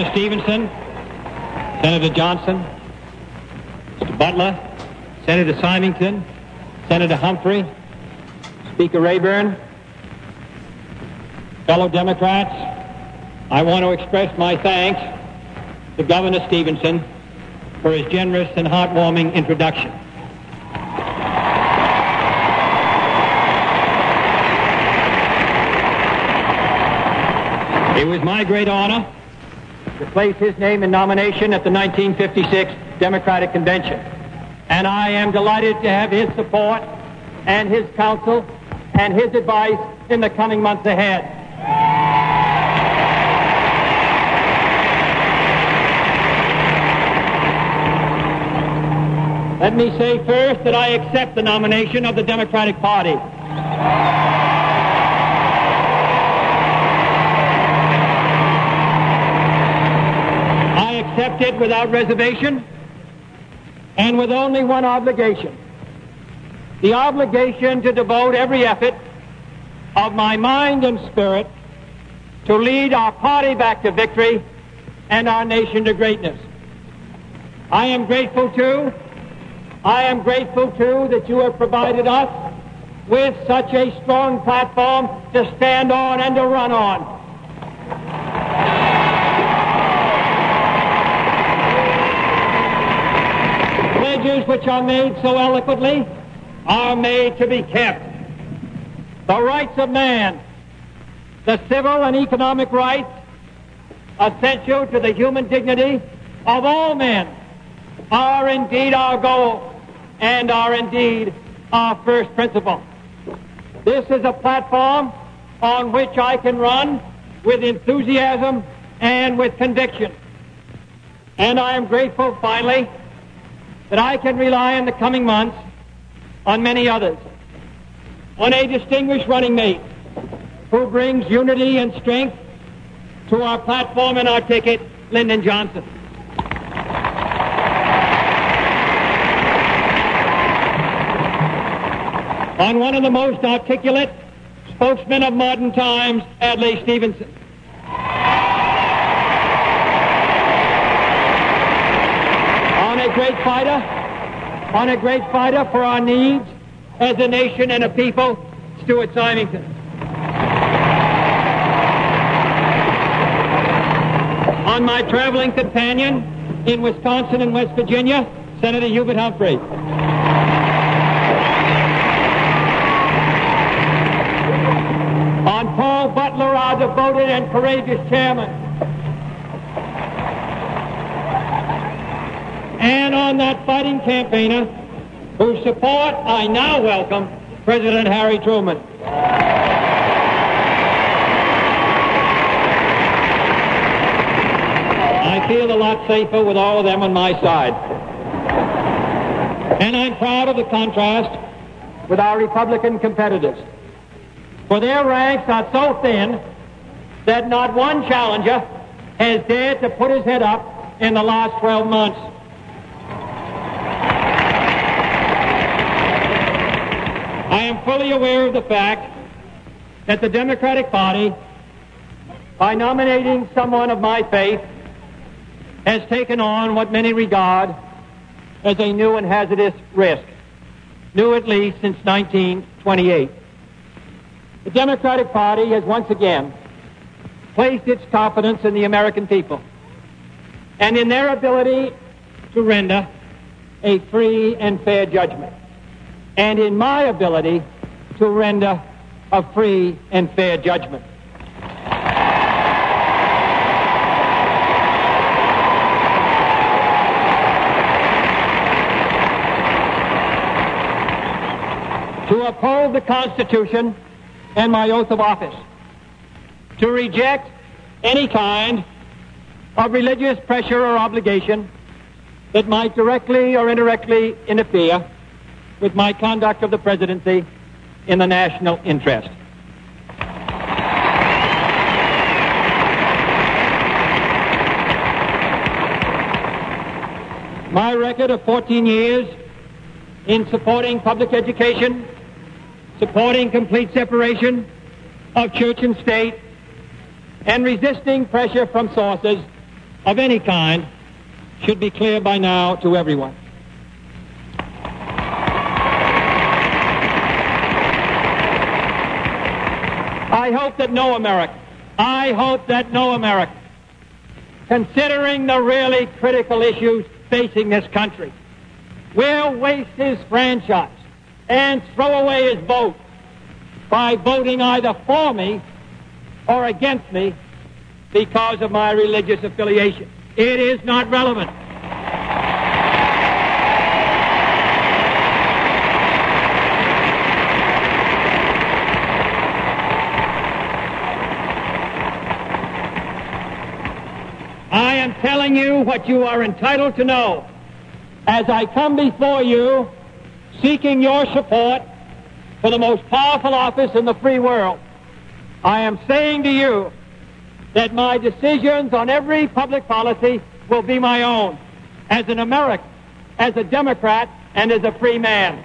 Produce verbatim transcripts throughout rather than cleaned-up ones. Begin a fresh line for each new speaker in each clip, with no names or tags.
Senator Stevenson, Senator Johnson, Mister Butler, Senator Symington, Senator Humphrey, Speaker Rayburn, fellow Democrats, I want to express my thanks to Governor Stevenson for his generous and heartwarming introduction. It was my great honor to place his name in nomination at the nineteen fifty-six Democratic Convention, and I am delighted to have his support and his counsel and his advice in the coming months ahead. Let me say first that I accept the nomination of the Democratic Party. I accept it without reservation and with only one obligation: the obligation to devote every effort of my mind and spirit to lead our party back to victory and our nation to greatness. I am grateful, too, I am grateful, too, that you have provided us with such a strong platform to stand on and to run on. Pledges which are made so eloquently are made to be kept. The rights of man, the civil and economic rights essential to the human dignity of all men, are indeed our goal and are indeed our first principle. This is a platform on which I can run with enthusiasm and with conviction. And I am grateful, finally, that I can rely in the coming months on many others, on a distinguished running mate who brings unity and strength to our platform and our ticket, Lyndon Johnson. On one of the most articulate spokesmen of modern times, Adlai Stevenson. On a great fighter, on a great fighter for our needs as a nation and a people, Stuart Symington. On my traveling companion in Wisconsin and West Virginia, Senator Hubert Humphrey. On Paul Butler, our devoted and courageous chairman. And on that fighting campaigner whose support I now welcome, President Harry Truman. I feel a lot safer with all of them on my side. And I'm proud of the contrast with our Republican competitors, for their ranks are so thin that not one challenger has dared to put his head up in the last twelve months. I am fully aware of the fact that the Democratic Party, by nominating someone of my faith, has taken on what many regard as a new and hazardous risk, new at least since nineteen twenty-eight. The Democratic Party has once again placed its confidence in the American people and in their ability to render a free and fair judgment, and in my ability to render a free and fair judgment. To uphold the Constitution and my oath of office, to reject any kind of religious pressure or obligation that might directly or indirectly interfere with my conduct of the presidency in the national interest. My record of fourteen years in supporting public education, supporting complete separation of church and state, and resisting pressure from sources of any kind should be clear by now to everyone. I hope that no American, I hope that no American, considering the really critical issues facing this country, will waste his franchise and throw away his vote by voting either for me or against me because of my religious affiliation. It is not relevant. I am telling you what you are entitled to know as I come before you seeking your support for the most powerful office in the free world. I am saying to you that my decisions on every public policy will be my own as an American, as a Democrat, and as a free man.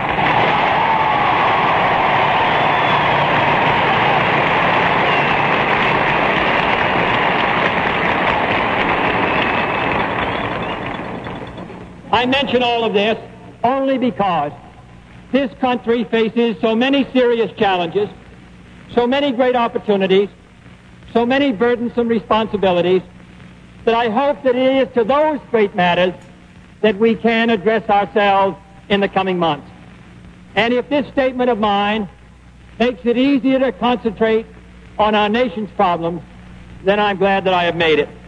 I mention all of this only because this country faces so many serious challenges, so many great opportunities, so many burdensome responsibilities, that I hope that it is to those great matters that we can address ourselves in the coming months. And if this statement of mine makes it easier to concentrate on our nation's problems, then I'm glad that I have made it.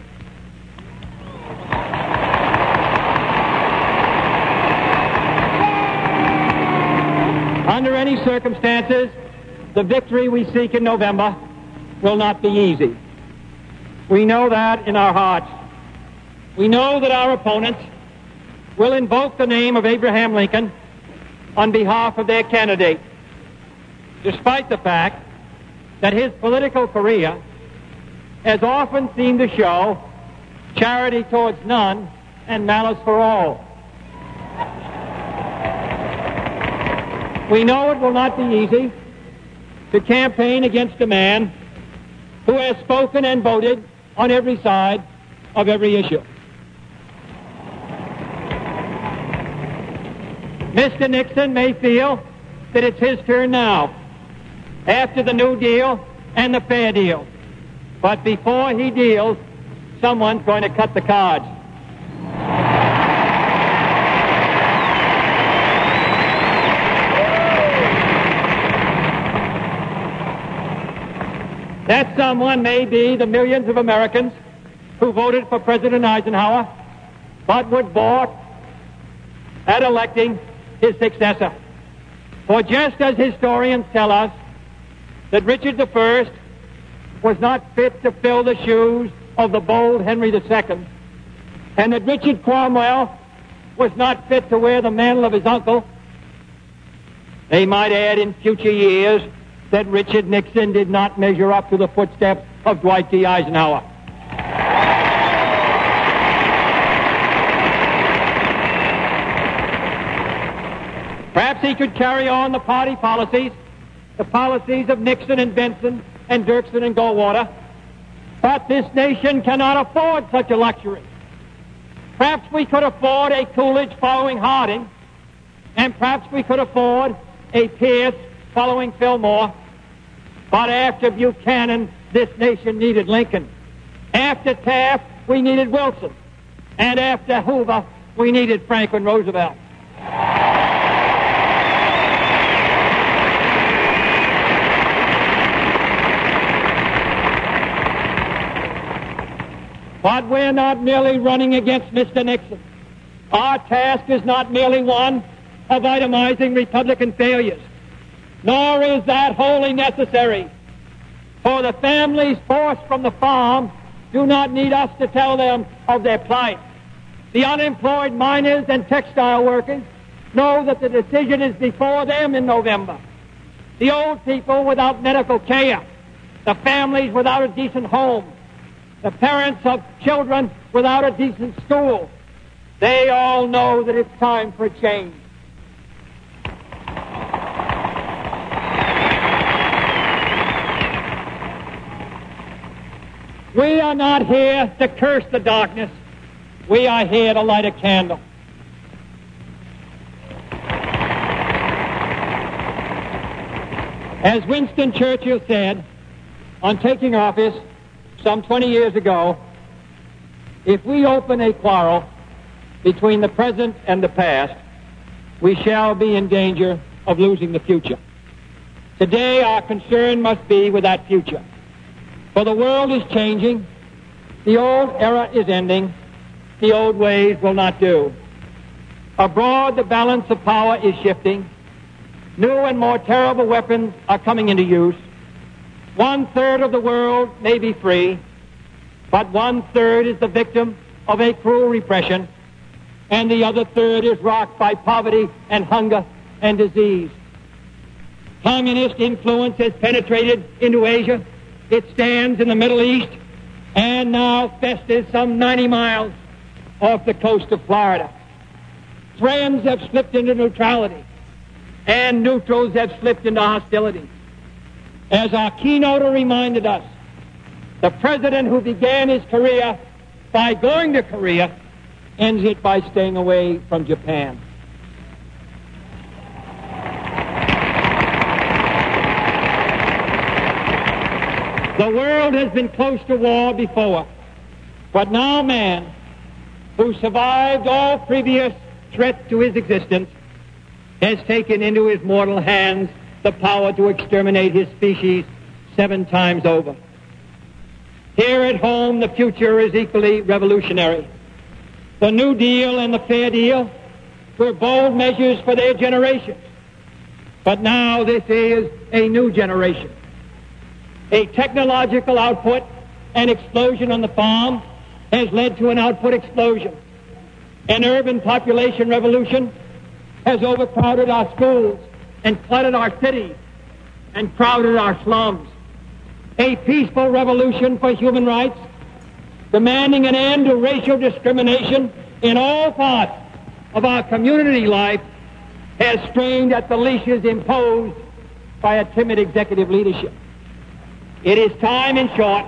Under any circumstances, the victory we seek in November will not be easy. We know that in our hearts. We know that our opponents will invoke the name of Abraham Lincoln on behalf of their candidate, despite the fact that his political career has often seemed to show charity towards none and malice for all. We know it will not be easy to campaign against a man who has spoken and voted on every side of every issue. Mister Nixon may feel that it's his turn now, after the New Deal and the Fair Deal. But before he deals, someone's going to cut the cards. That someone may be the millions of Americans who voted for President Eisenhower, but would balk at electing his successor. For just as historians tell us that Richard the First was not fit to fill the shoes of the bold Henry the Second, and that Richard Cromwell was not fit to wear the mantle of his uncle, they might add in future years that Richard Nixon did not measure up to the footsteps of Dwight D. Eisenhower. Perhaps he could carry on the party policies, the policies of Nixon and Benson and Dirksen and Goldwater, but this nation cannot afford such a luxury. Perhaps we could afford a Coolidge following Harding, and perhaps we could afford a Pierce following Fillmore. But after Buchanan, this nation needed Lincoln. After Taft, we needed Wilson. And after Hoover, we needed Franklin Roosevelt. But we're not merely running against Mister Nixon. Our task is not merely one of itemizing Republican failures, nor is that wholly necessary. For the families forced from the farm do not need us to tell them of their plight. The unemployed miners and textile workers know that the decision is before them in November. The old people without medical care, the families without a decent home, the parents of children without a decent school, they all know that it's time for a change. We are not here to curse the darkness. We are here to light a candle. As Winston Churchill said on taking office some twenty years ago, if we open a quarrel between the present and the past, we shall be in danger of losing the future. Today, our concern must be with that future. For the world is changing, the old era is ending, the old ways will not do. Abroad, the balance of power is shifting. New and more terrible weapons are coming into use. One-third of the world may be free, but one-third is the victim of a cruel repression, and the other third is rocked by poverty and hunger and disease. Communist influence has penetrated into Asia. It stands in the Middle East and now festers some ninety miles off the coast of Florida. Friends have slipped into neutrality, and neutrals have slipped into hostility. As our keynoter reminded us, the president who began his career by going to Korea ends it by staying away from Japan. The world has been close to war before, but now man, who survived all previous threats to his existence, has taken into his mortal hands the power to exterminate his species seven times over. Here at home, the future is equally revolutionary. The New Deal and the Fair Deal were bold measures for their generation. But now this is a new generation. A technological output and explosion on the farm has led to an output explosion. An urban population revolution has overcrowded our schools and cluttered our cities and crowded our slums. A peaceful revolution for human rights, demanding an end to racial discrimination in all parts of our community life, has strained at the leashes imposed by a timid executive leadership. It is time, in short,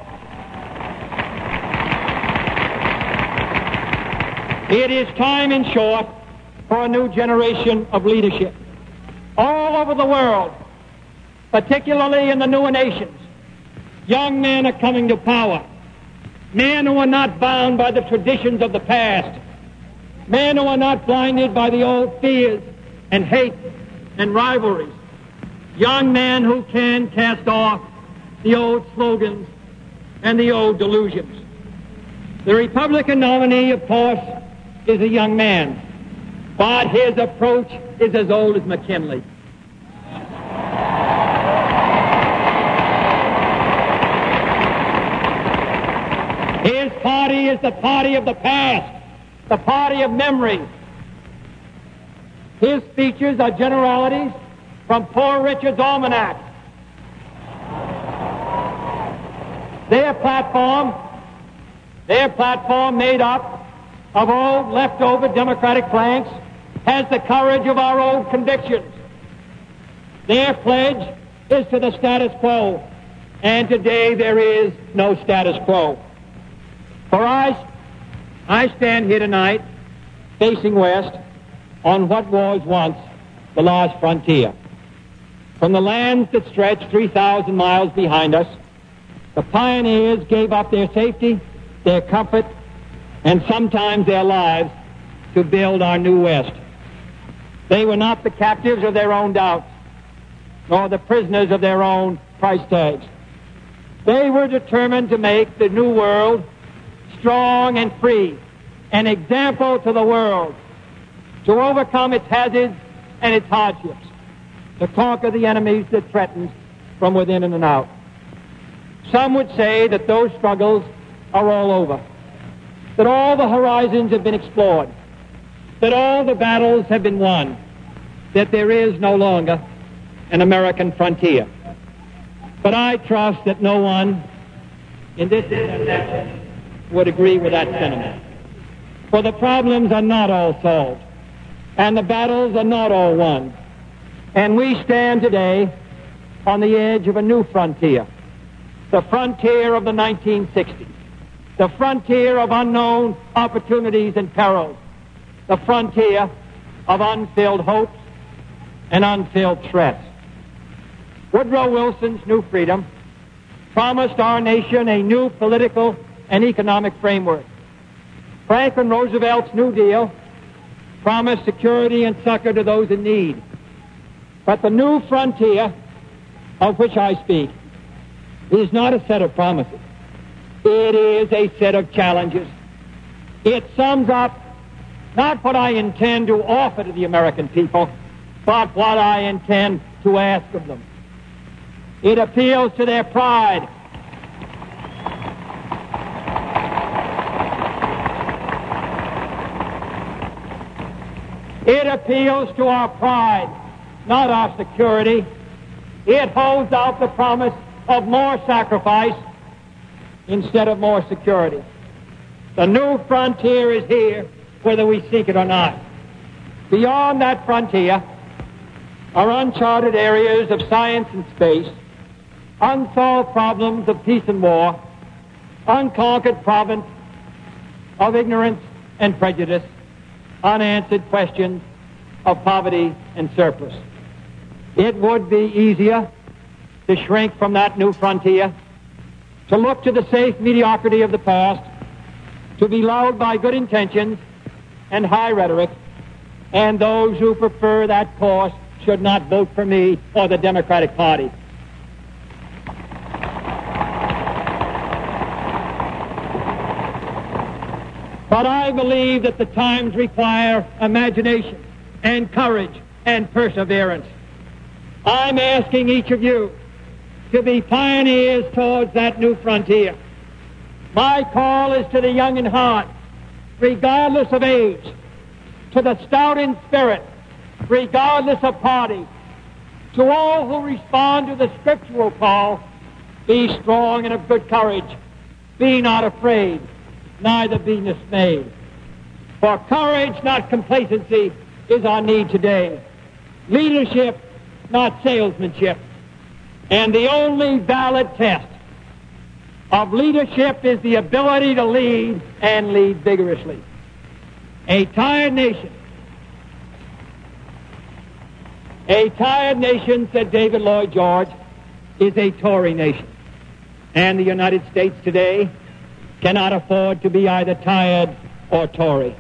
it is time, in short, for a new generation of leadership. All over the world, particularly in the newer nations, young men are coming to power. Men who are not bound by the traditions of the past. Men who are not blinded by the old fears and hate and rivalries. Young men who can cast off the old slogans and the old delusions. The Republican nominee, of course, is a young man, but his approach is as old as McKinley. His party is the party of the past, the party of memory. His speeches are generalities from Poor Richard's Almanac. Their platform, their platform made up of old leftover Democratic planks, has the courage of our old convictions. Their pledge is to the status quo, and today there is no status quo. For I, I stand here tonight, facing west, on what was once the last frontier. From the lands that stretch three thousand miles behind us, the pioneers gave up their safety, their comfort, and sometimes their lives to build our new West. They were not the captives of their own doubts, nor the prisoners of their own price tags. They were determined to make the new world strong and free, an example to the world, to overcome its hazards and its hardships, to conquer the enemies that threatened from within and out. Some would say that those struggles are all over, that all the horizons have been explored, that all the battles have been won, that there is no longer an American frontier. But I trust that no one in this intersection would agree with that sentiment. For the problems are not all solved, and the battles are not all won. And we stand today on the edge of a new frontier, the frontier of the nineteen sixties, the frontier of unknown opportunities and perils, the frontier of unfilled hopes and unfilled threats. Woodrow Wilson's New Freedom promised our nation a new political and economic framework. Franklin Roosevelt's New Deal promised security and succor to those in need. But the new frontier of which I speak is not a set of promises. It is a set of challenges. It sums up not what I intend to offer to the American people, but what I intend to ask of them. It appeals to their pride. It appeals to our pride, not our security. It holds out the promise of more sacrifice instead of more security. The new frontier is here, whether we seek it or not. Beyond that frontier are uncharted areas of science and space, unsolved problems of peace and war, unconquered province of ignorance and prejudice, unanswered questions of poverty and surplus. It would be easier to shrink from that new frontier, to look to the safe mediocrity of the past, to be lulled by good intentions and high rhetoric, and those who prefer that course should not vote for me or the Democratic Party. But I believe that the times require imagination and courage and perseverance. I'm asking each of you to be pioneers towards that new frontier. My call is to the young in heart, regardless of age, to the stout in spirit, regardless of party, to all who respond to the scriptural call, be strong and of good courage, be not afraid, neither be dismayed. For courage, not complacency, is our need today. Leadership, not salesmanship. And the only valid test of leadership is the ability to lead and lead vigorously. A tired nation, a tired nation, said David Lloyd George, is a Tory nation. And the United States today cannot afford to be either tired or Tory.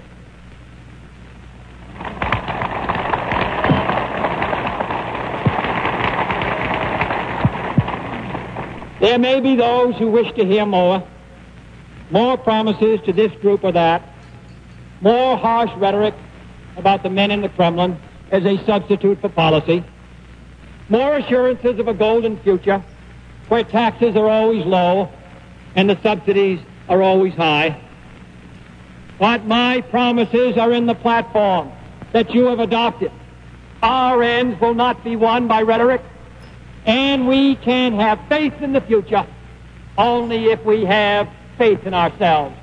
There may be those who wish to hear more, more promises to this group or that, more harsh rhetoric about the men in the Kremlin as a substitute for policy, more assurances of a golden future where taxes are always low and the subsidies are always high. But my promises are in the platform that you have adopted. Our ends will not be won by rhetoric, and we can have faith in the future only if we have faith in ourselves.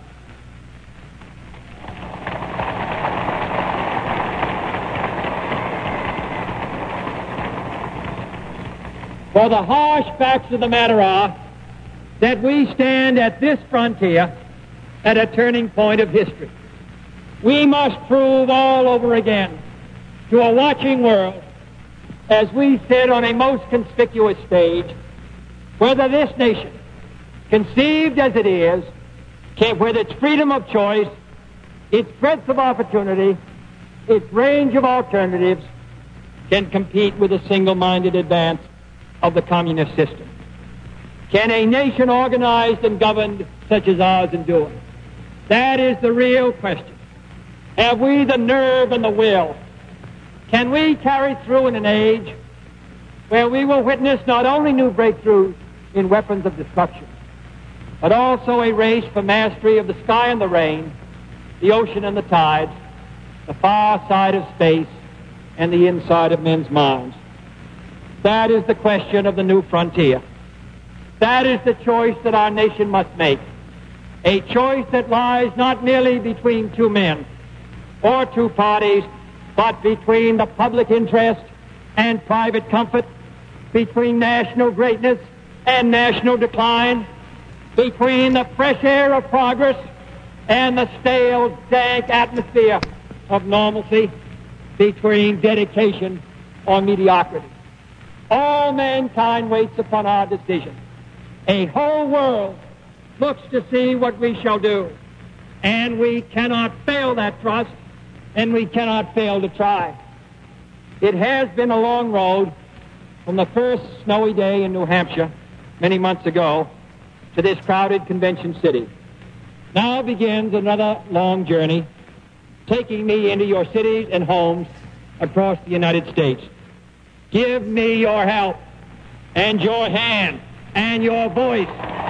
For the harsh facts of the matter are that we stand at this frontier at a turning point of history. We must prove all over again to a watching world, as we sit on a most conspicuous stage, whether this nation, conceived as it is, can, with its freedom of choice, its breadth of opportunity, its range of alternatives, can compete with the single-minded advance of the communist system. Can a nation organized and governed such as ours endure? That is the real question. Have we the nerve and the will? Can we carry through in an age where we will witness not only new breakthroughs in weapons of destruction, but also a race for mastery of the sky and the rain, the ocean and the tides, the far side of space, and the inside of men's minds? That is the question of the new frontier. That is the choice that our nation must make. A choice that lies not merely between two men or two parties, but between the public interest and private comfort, between national greatness and national decline, between the fresh air of progress and the stale, dank atmosphere of normalcy, between dedication or mediocrity. All mankind waits upon our decision. A whole world looks to see what we shall do, and we cannot fail that trust, and we cannot fail to try. It has been a long road from the first snowy day in New Hampshire many months ago to this crowded convention city. Now begins another long journey, taking me into your cities and homes across the United States. Give me your help and your hand and your voice.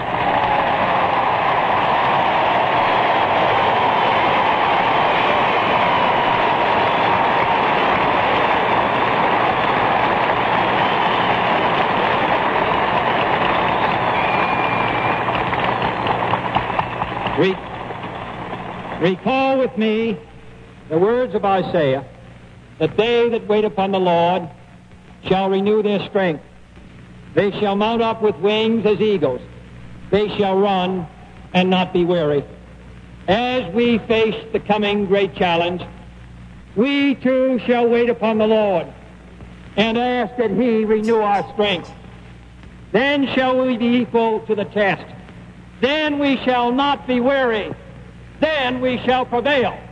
Re- recall with me the words of Isaiah, that they that wait upon the Lord shall renew their strength. They shall mount up with wings as eagles. They shall run and not be weary. As we face the coming great challenge, we too shall wait upon the Lord and ask that He renew our strength. Then shall we be equal to the test. Then we shall not be weary. Then we shall prevail.